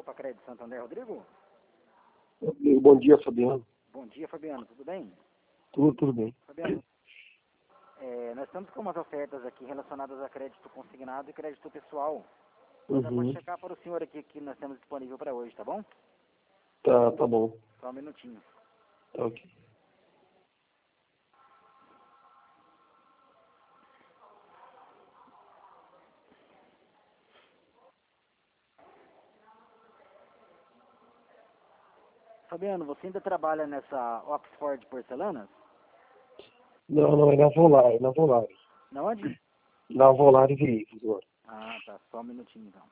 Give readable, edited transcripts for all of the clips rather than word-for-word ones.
Facred Santander, Rodrigo? Bom dia, Fabiano. Bom dia, Fabiano, tudo bem? Tudo bem. Fabiano, nós estamos com umas ofertas aqui relacionadas a crédito consignado e crédito pessoal. Eu vou checar para o senhor aqui que nós temos disponível para hoje, tá bom? Tá bom. Só um minutinho. Tá ok. Fabiano, você ainda trabalha nessa Oxford Porcelanas? Não, é na Volare. Na onde? Na Volare Veículos agora. Ah, tá. Só um minutinho, então.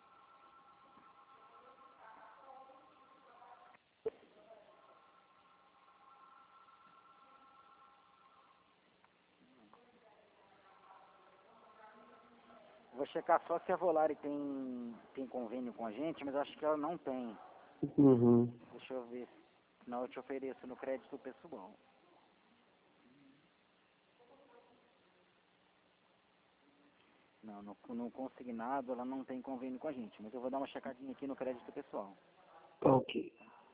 Vou checar só se a Volare tem convênio com a gente, mas acho que ela não tem. Deixa eu ver. Senão eu te ofereço no crédito pessoal. Não, no consignado ela não tem convênio com a gente, mas eu vou dar uma checadinha aqui no crédito pessoal. Tá ok.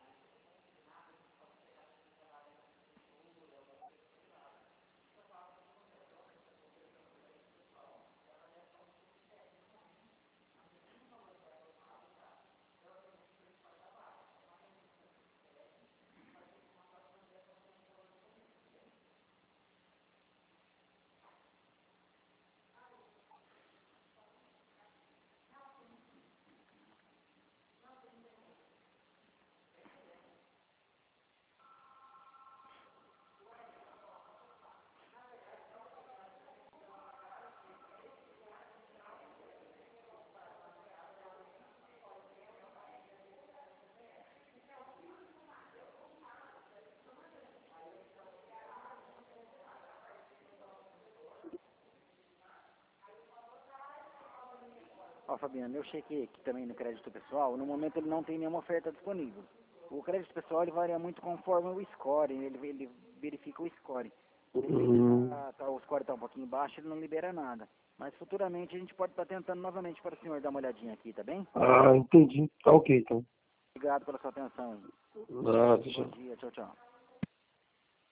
Ó, Fabiano, eu chequei aqui também no crédito pessoal, no momento ele não tem nenhuma oferta disponível. O crédito pessoal ele varia muito conforme o score, ele verifica o score. Se o score está um pouquinho baixo, ele não libera nada. Mas futuramente a gente pode estar tentando novamente para o senhor dar uma olhadinha aqui, tá bem? Ah, entendi. Tá ok, então. Obrigado pela sua atenção. Nada, já. Bom dia, tchau, tchau.